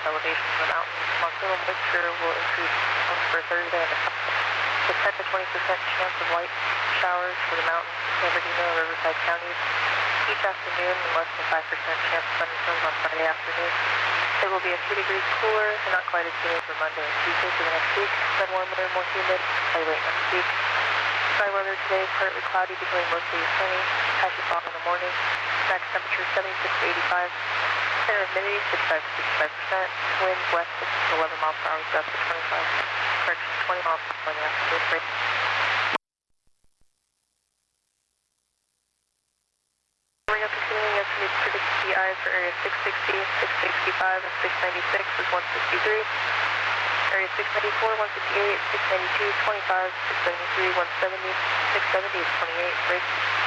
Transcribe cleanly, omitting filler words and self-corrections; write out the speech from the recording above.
elevation from the mountain. Monsoonal moisture will increase for Thursday and the 10 to 20% chance of light showers for the mountain, San Bernardino, and Riverside counties each afternoon, and less than 5% chance of thunderstorms on Friday afternoon. It will be a few degrees cooler and not quite as humid for Monday and Tuesday for the next week, then warmer and more humid by late next week. Sky weather today, partly cloudy, becoming mostly sunny, patchy fog in the morning. Max temperature 76 to 85. Air humidity 65 to 65%. Wind west 6 to 11 miles per hour, gust to 20 miles per hour in the afternoon. Coming up this evening, estimated predicted PI for area 660, 665, and 696 is 163. Area 694, 158, 692, 25, 673, 170, 670 is 28. Break.